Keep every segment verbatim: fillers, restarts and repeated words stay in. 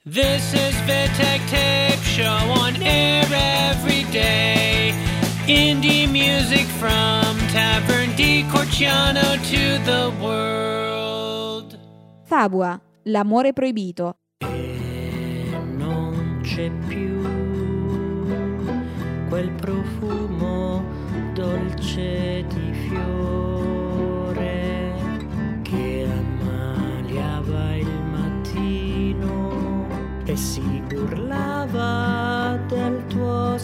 This is Vittek Tape Show on air every day. Indie music from Tavern di Corciano to the world. Fabua, l'amore proibito. E non c'è più quel profumo dolce di fiore che ammaliava il mattino e si burlava del tuo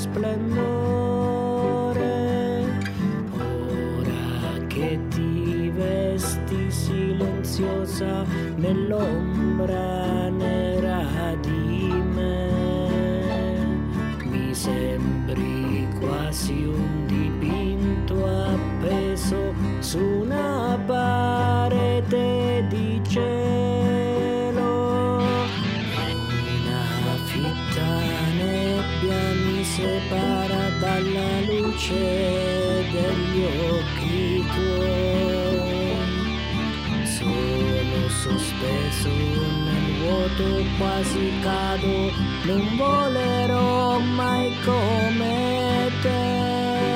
splendore. Ora che ti vesti silenziosa nell'ombra nera di me, mi sembri quasi un dipinto appeso su una parete di cielo. Una fitta nebbia mi separa dalla luce degli occhi tuoi. Sono sospeso nel vuoto, quasi cado, non volerò mai come te.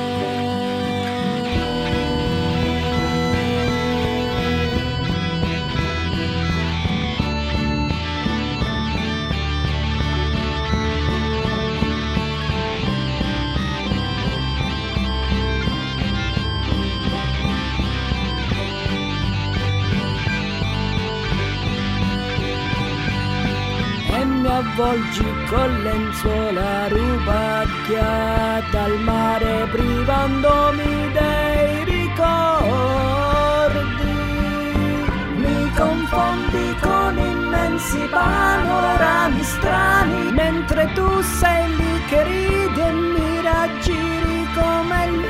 Mi avvolgi con lenzuola rubacchia dal mare, privandomi dei ricordi. Mi confondi con immensi panorami strani, mentre tu sei lì che ridi e mi raggiri come il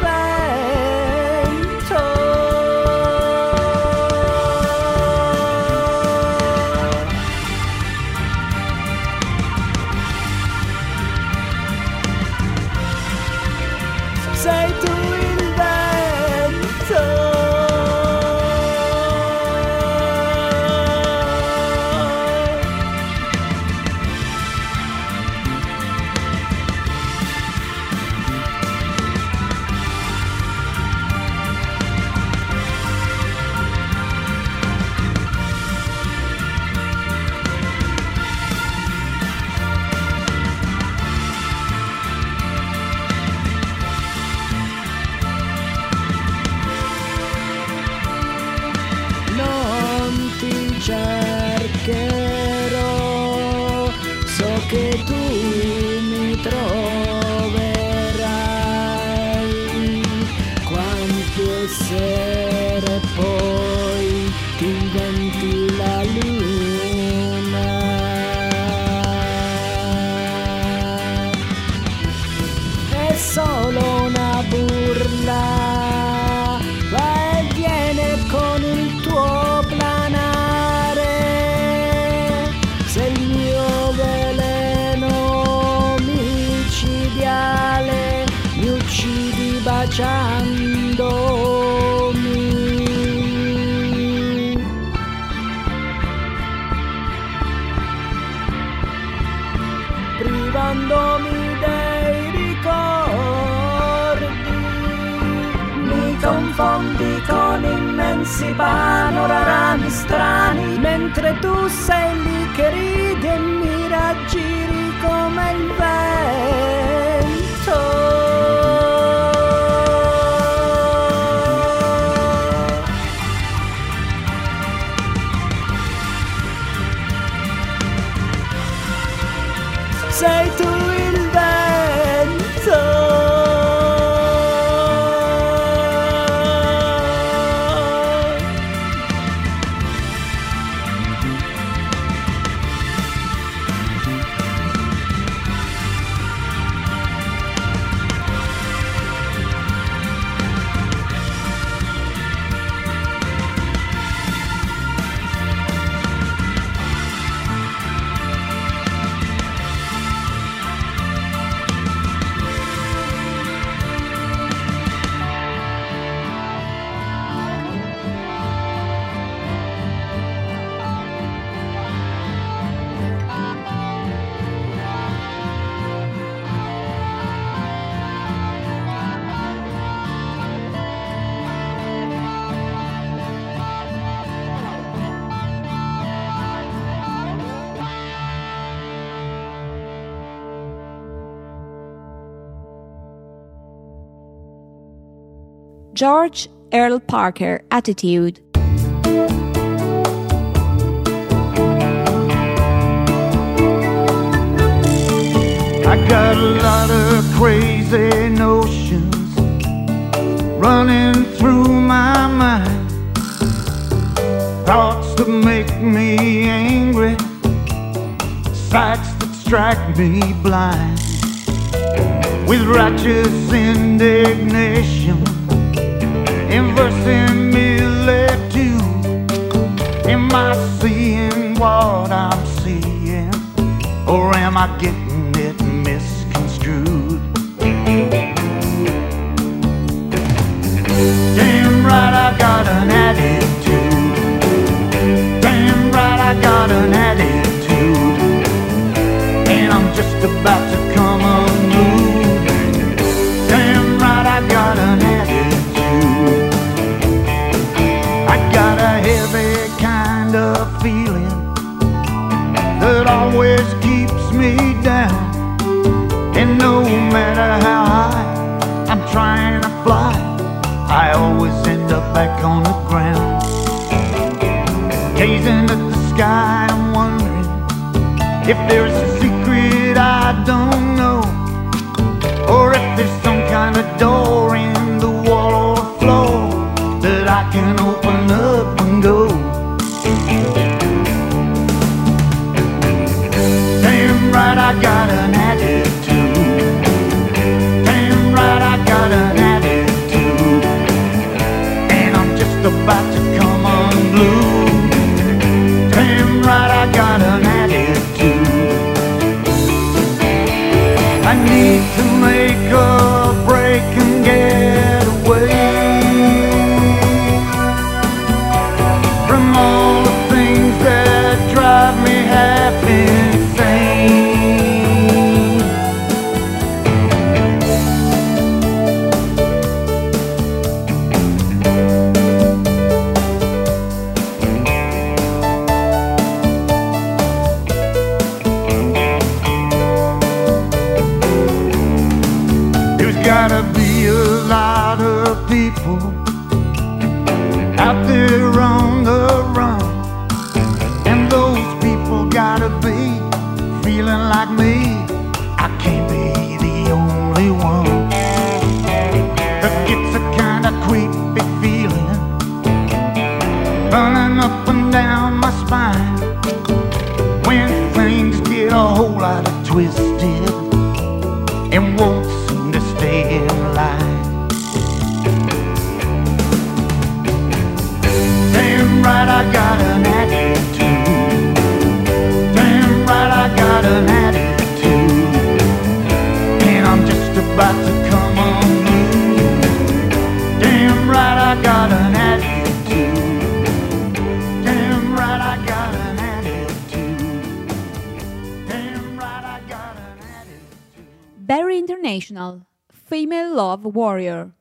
vento. Sei tu il vento. Cercherò, so che tu mi troverai, quante sere poi ti inventi la luna. È solo una burla, va e viene con il tuo baciandomi, privandomi dei ricordi. Mi confondi con immensi panorami strani, mentre tu sei lì che ridi e mi raggiri come il vento. Sei tu il vento. George Earl Parker, Attitude. I got a lot of crazy notions running through my mind, thoughts that make me angry, sights that strike me blind. With righteous indignation, in verisimilitude, am I seeing what I'm seeing, or am I getting it misconstrued? Damn right I got an attitude. Damn right I got an attitude, and I'm just about to come unglued. Damn right I got an attitude. I got a heavy kind of feeling that always keeps me down, and no matter how high I'm trying to fly, I always end up back on the ground. Gazing at the sky, I'm wondering if there's a secret I don't know, or if there's some kind of door in the wall or floor that I can open up and go. Damn right I got an attitude. Damn right I got an attitude, and I'm just about to come unglued. Damn right I got an attitude. I need to make a break and get away from all the things that drive me half insane. Gotta be a lot of people out there on the run, and those people gotta be feeling like me. I can't be the only one that gets a kind of creepy feeling running up and down my spine when things get a whole lot of twisted and won't seem to stay in line. Damn right I got an attitude. Damn right I got an attitude, and I'm just about to come unglued. Damn right I got an attitude. Damn right I got an attitude. Damn right I got an attitude. Barry International, Female Love Warrior.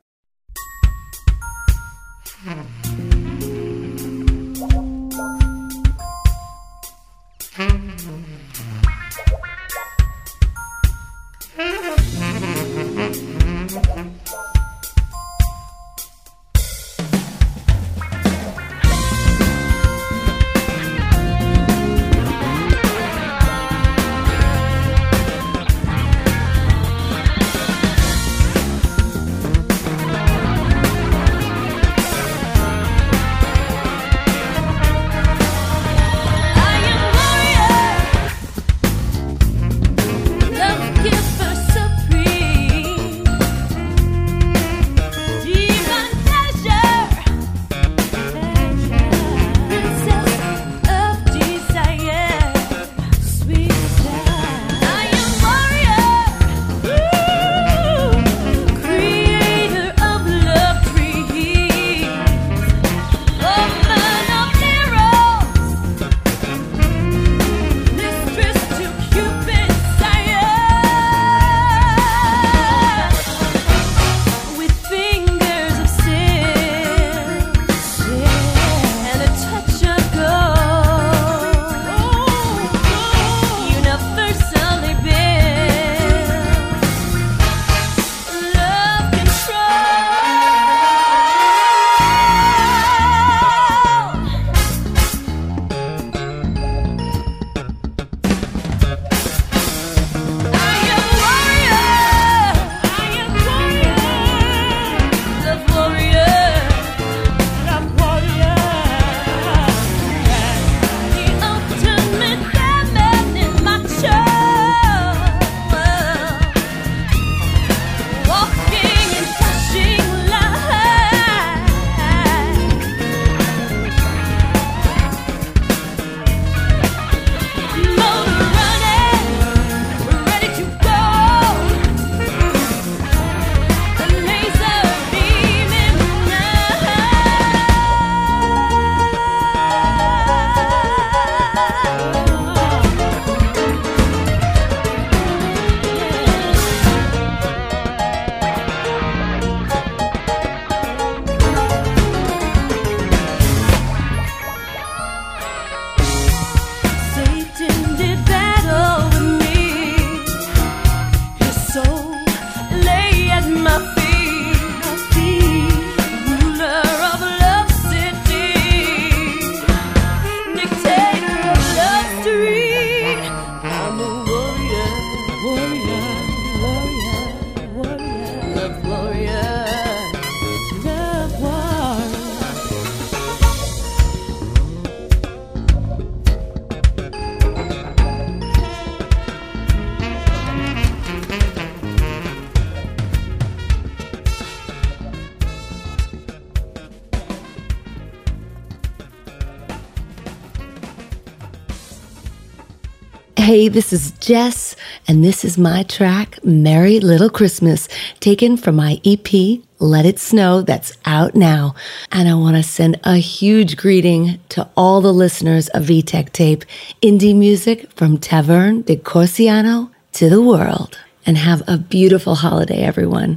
Hey, this is Jess, and this is my track, Merry Little Christmas, taken from my E P, Let It Snow, that's out now. And I want to send a huge greeting to all the listeners of V-Tech Tape, indie music from Taverne di Corsiano to the world. And have a beautiful holiday, everyone.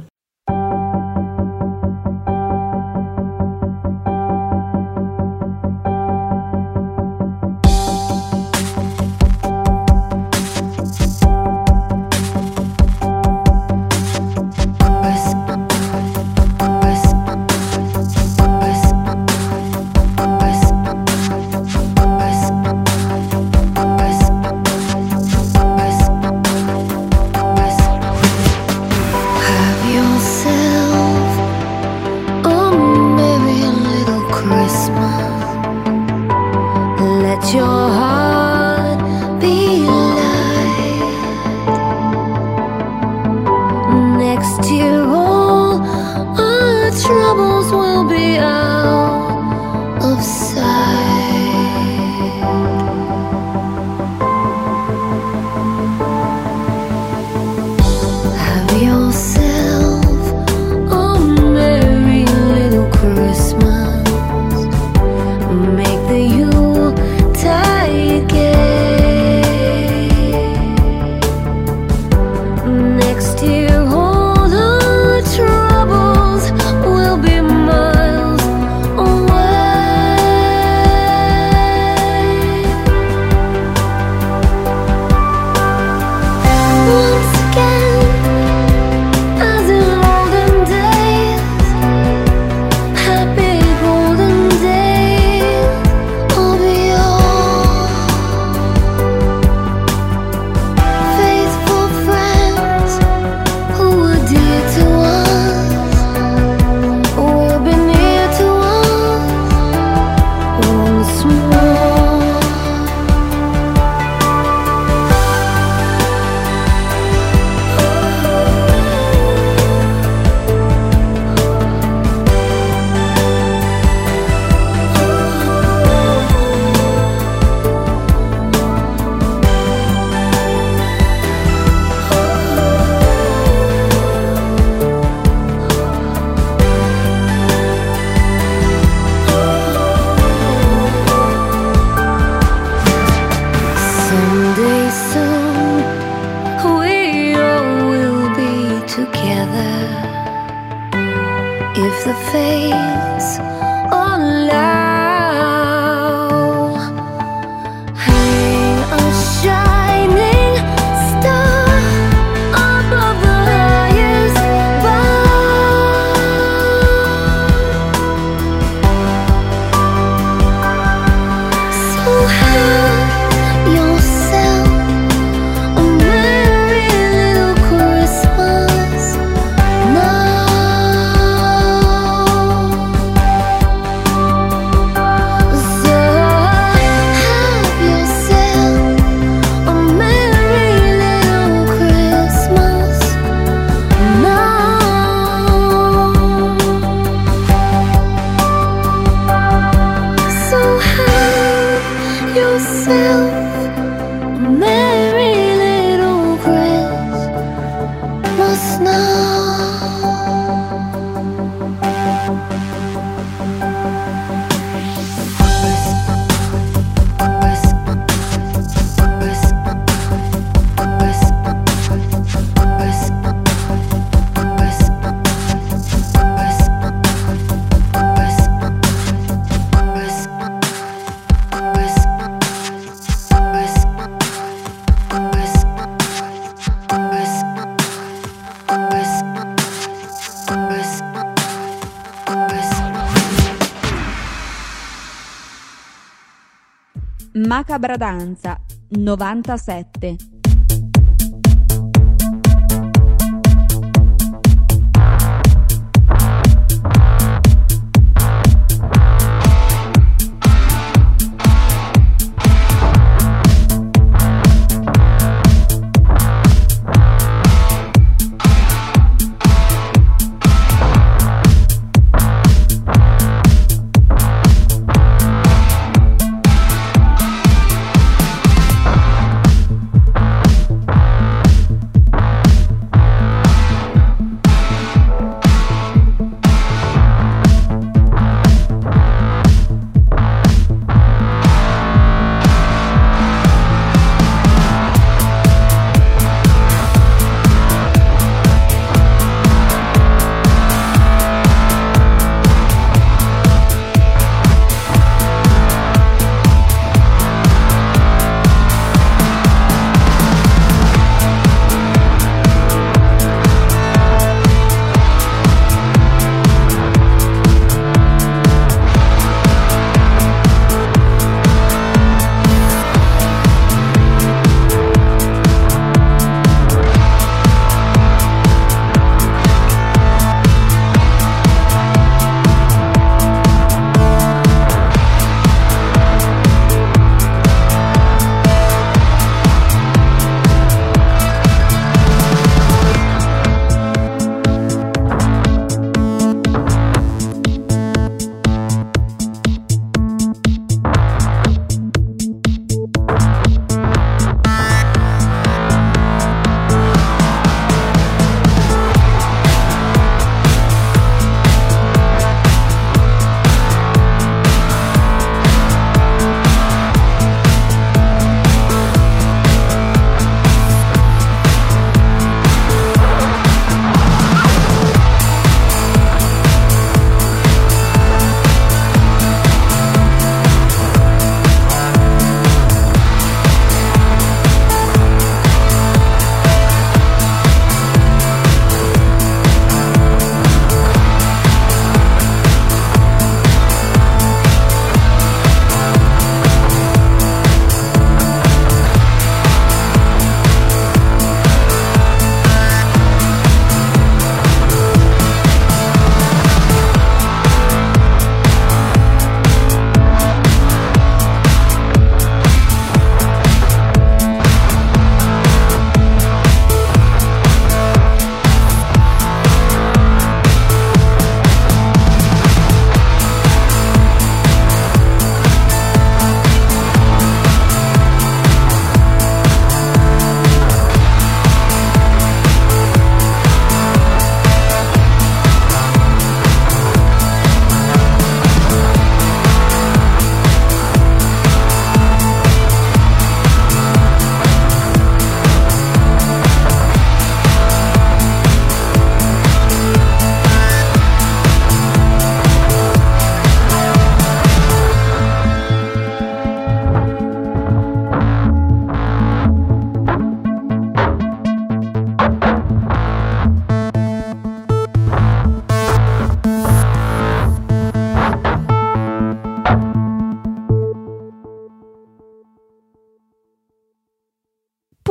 Macabra Danza novantasette.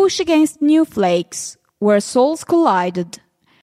Push Against New Flakes, Where Souls Collided.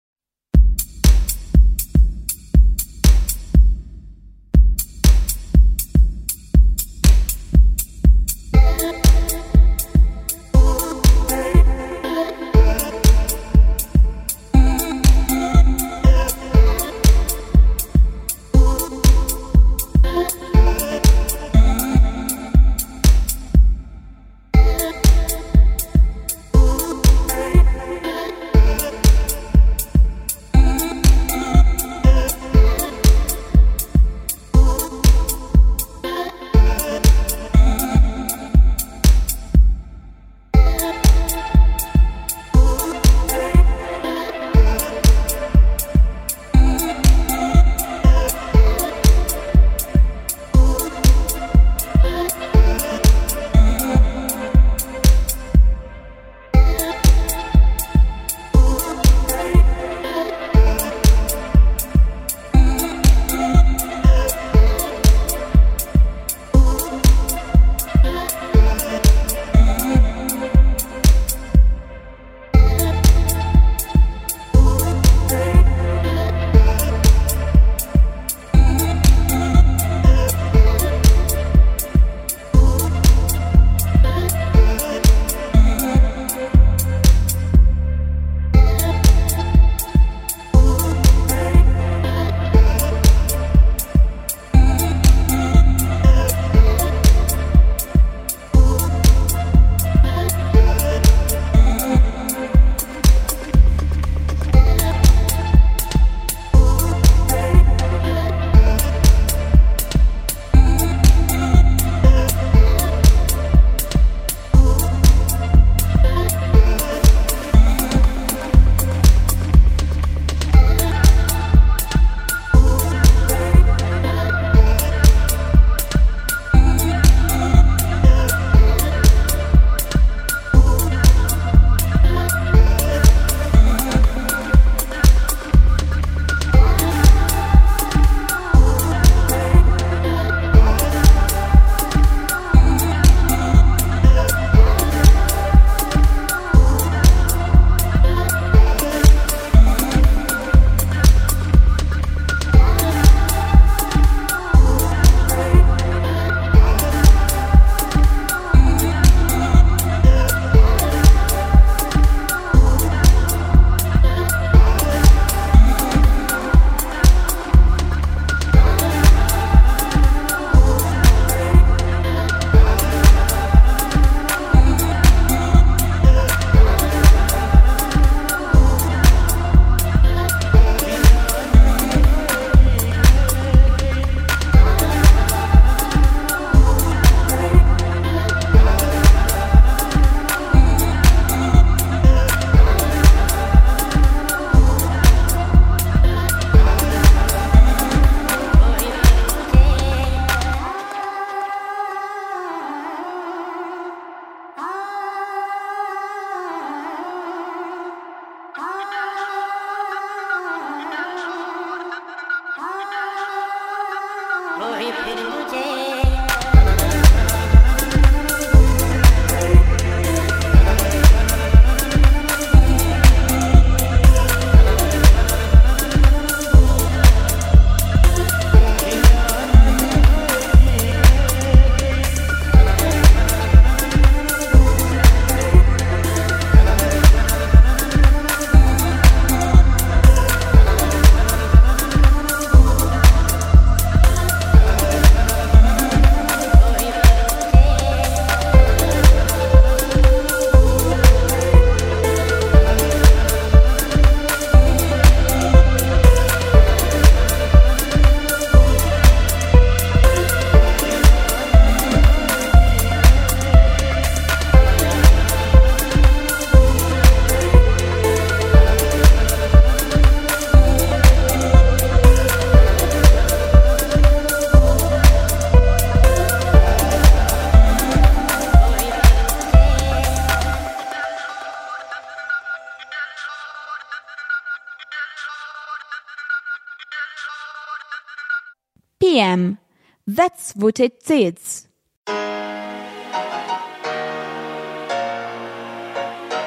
P M. That's what it is.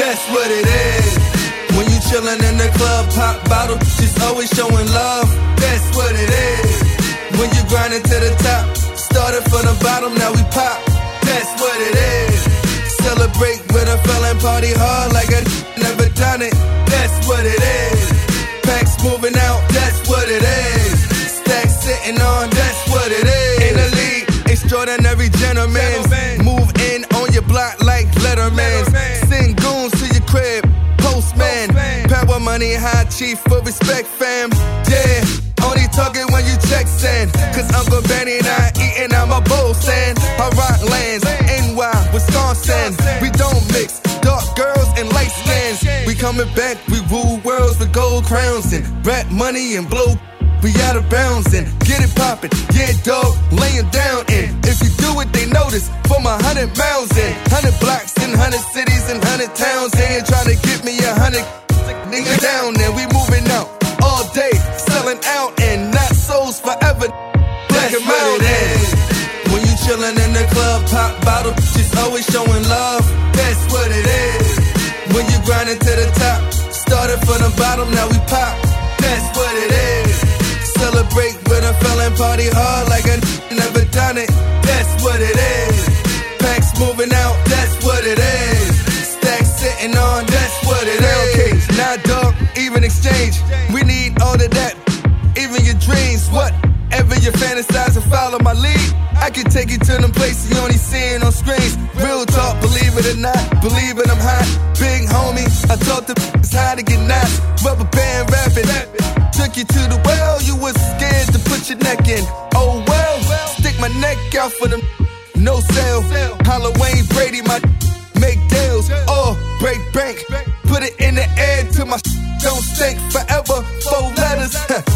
that's what it is. When you chillin' in the club, pop bottle, just always showing love, that's what it is. When you grindin' to the top, started from the bottom, now we pop, that's what it is. Celebrate with a felon, party hard like I never done it, that's what it is. Packs moving out, that's what it is. Stacks sitting on, that's what it is. In the league, extraordinary gentlemen, move in on your block like Letterman. Send goons to your crib, postman. Power money, high chief for respect, fam. Yeah, only talking when you check send. Cause Uncle Benny and I eating out my bowl stand. I rock lands, N Y, Wisconsin. We don't mix dark girls and light skins. We coming back, we rule worlds with gold crowns and rap money and blow. We out of bounds and get it poppin', yeah dog, laying down and if you do it they notice for my hundred miles and hundred blocks and hundred cities and hundred towns. They ain't tryna get me a hundred niggas down and we moving out all day, selling out and not souls forever. That's what it is. When you chillin' in the club, pop bottle, just always showing love, that's what it is. When you grindin' to the top, started from the bottom, now we pop, that's what it is. Celebrate with a felon, party hard like I never done it, that's what it is. Packs moving out, that's what it is. Stacks sitting on, that's what it is. Now dog, even exchange, we need all of that, even your dreams, whatever you fantasize and follow my lead. I can take you to them places you only seeing on screens. Real talk, believe it or not, believe it, I'm hot. Big homie, I taught the it's how to get knots. Rubber band rapping, took you to the well, you was scared to put your neck in. Oh well, stick my neck out for them, no sale. Halloween Brady, my make deals, oh break bank. Put it in the air till my don't stink forever. Four letters,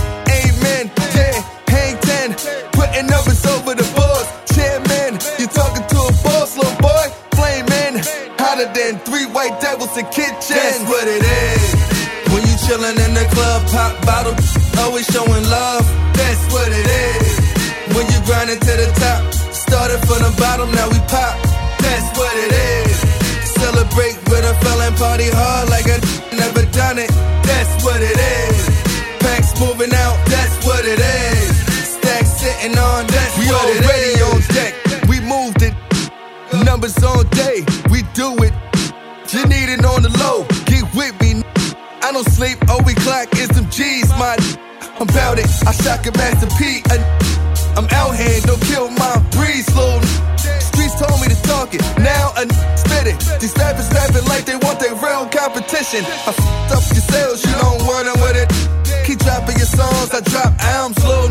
amen, yeah, hang ten. Putting numbers over the boards, chairman. You talking to a boss, little boy, flamin'. Hotter than three white devils in kitchen. That's what it is. When you chillin' in the club, pop bottle, always showing love, that's what it is. When you grindin' to the top, started from the bottom, now we pop, that's what it is. Celebrate with a felon, party hard like I never done it, that's what it is. Packs moving out, that's what it is. Stacks sitting on, that's we what it is. We already on deck, we moved it. Numbers on day, we do it. You need it on the low, get with me. I don't sleep, oh we clock is them G's, my I'm bout it, I shock a Master P. I'm out here, don't kill my breeze, little. Streets told me to talk it, now I spit it. These rappers rapping like they want their real competition. I f***ed up your sales, you don't want them with it. Keep dropping your songs, I drop albums, little.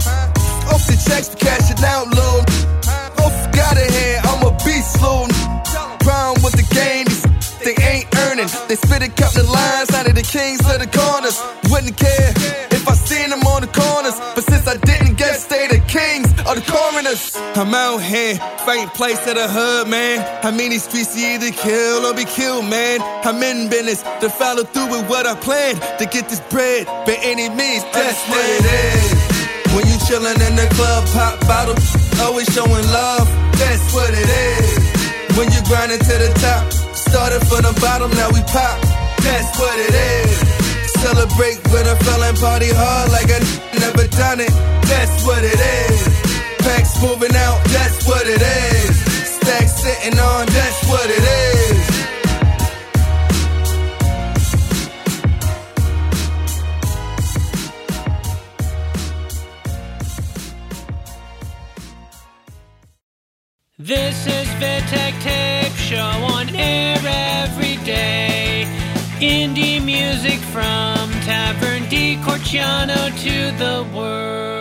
Off the checks for cashing out, little. Off got it here, I'm a beast, little. Problem with the game, these they ain't earning. They spit a couple of lines out of the kings of the corners. Wouldn't care if I seen them on the corners, but since I didn't get stay the kings or the coroners. I'm out here, fighting place of the hood, man. I mean these streets you either kill or be killed, man. I'm in business to follow through with what I planned, to get this bread by any means. That's what it is. When you chillin' in the club, pop bottle, always showing love, that's what it is. When you grindin' to the top, started from the bottom, now we pop, that's what it is. Celebrate with a felon, party hard like I never done it, that's what it is. Packs moving out, that's what it is. Stacks sitting on, that's what it is. This is Vitek Tape Show on air every day. Indie music from Tavern di Corciano to the world.